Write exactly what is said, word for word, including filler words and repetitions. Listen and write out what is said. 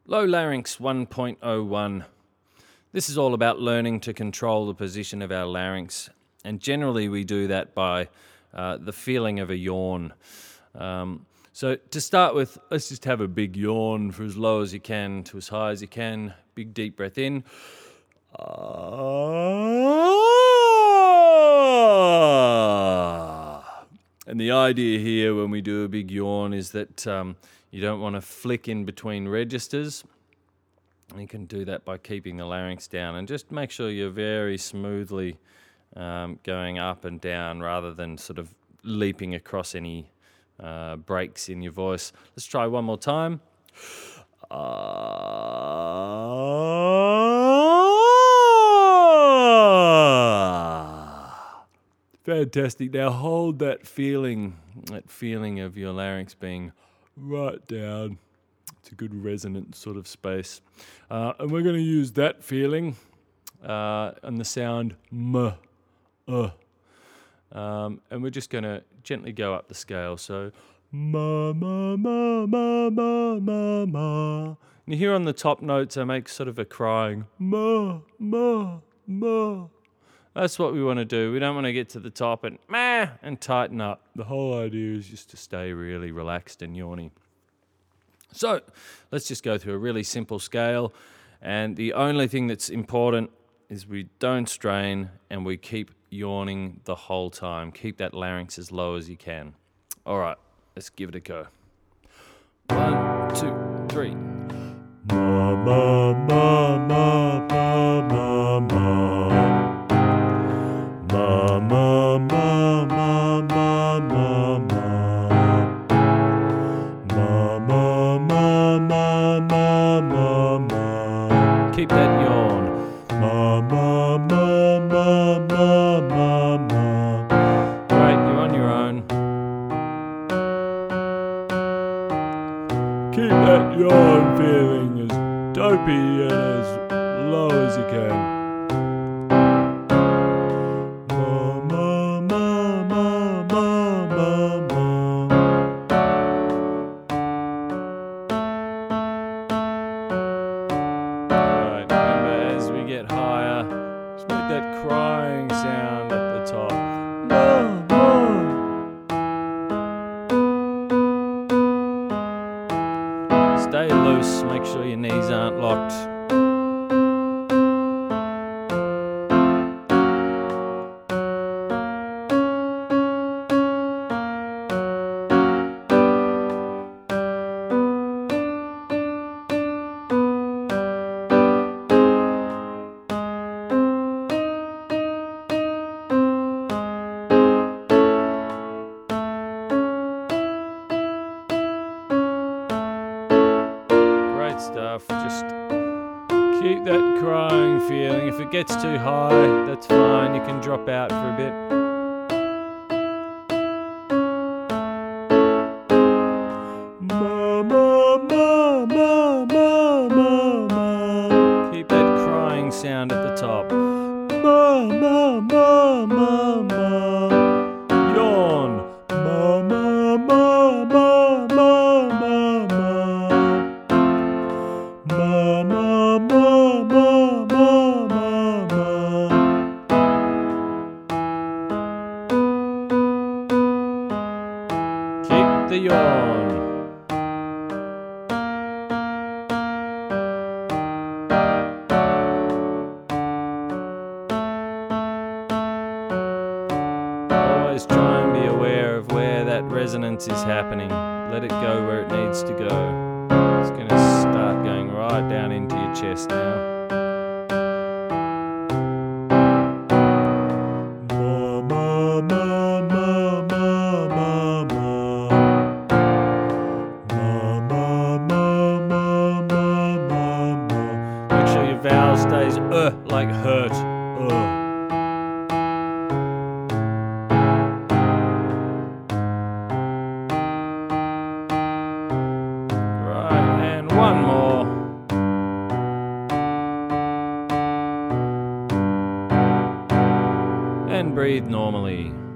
Low Larynx one point oh one. This is all about learning to control the position of our larynx, and generally we do that by uh, the feeling of a yawn. Um, so to start with, let's just have a big yawn for as low as you can to as high as you can. Big deep breath in. And the idea here when we do a big yawn is that um, you don't want to flick in between registers. You can do that by keeping the larynx down and just make sure you're very smoothly um, going up and down rather than sort of leaping across any uh, breaks in your voice. Let's try one more time. Ah, fantastic. Now hold that feeling, that feeling of your larynx being right down. It's a good resonant sort of space. Uh, and we're going to use that feeling uh, and the sound m, uh. Um, and we're just going to gently go up the scale. So ma, ma, ma, ma, ma, ma, ma. And you hear on the top notes, I make sort of a crying ma, ma, ma. That's what we want to do. We don't want to get to the top and meh and tighten up. The whole idea is just to stay really relaxed and yawny. So let's just go through a really simple scale, and the only thing that's important is we don't strain and we keep yawning the whole time. Keep that larynx as low as you can. All right, let's give it a go. One, two, three. Ma, ma, ma, ma, ma, ma, ma. Ma, ma, ma, ma, ma, ma, ma. Keep that yawn. Ma, ma, ma, ma, ma, ma, ma. Great, you're on your own. Keep that yawn feeling as dopey and as low as you can. Ma, ma, ma, ma, ma, ma, ma. Get higher, just make that crying sound at the top. Ma, ma. Stay loose, make sure your knees aren't locked. Stuff. Just keep that crying feeling. If it gets too high, that's fine. You can drop out for a bit. Ma, ma, ma, ma, ma, ma, ma. Keep that crying sound at the top. Ma, ma, ma, ma, ma. Yawn. Ma, ma, ma, ma, ma, ma, ma. Ma, ma, ma, ma, ma, ma, ma. Keep the yawn. Always try and be aware of where that resonance is happening. Let it go where it needs to go. It's going to start going right down into your chest now. Ma, ma, ma, ma, ma, ma, ma. Ma, ma, ma, ma, ma, ma, ma. Make sure your vowel stays uh like hurt. Uh. One more. And breathe normally.